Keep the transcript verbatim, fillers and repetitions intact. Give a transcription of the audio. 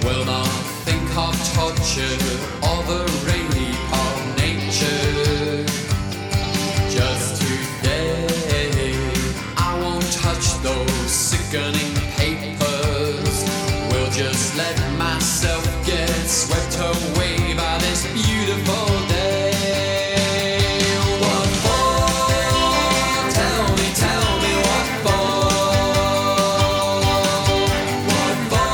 will not think of torture or the rape of nature. Just today, I won't touch those sickening papers. We'll just let my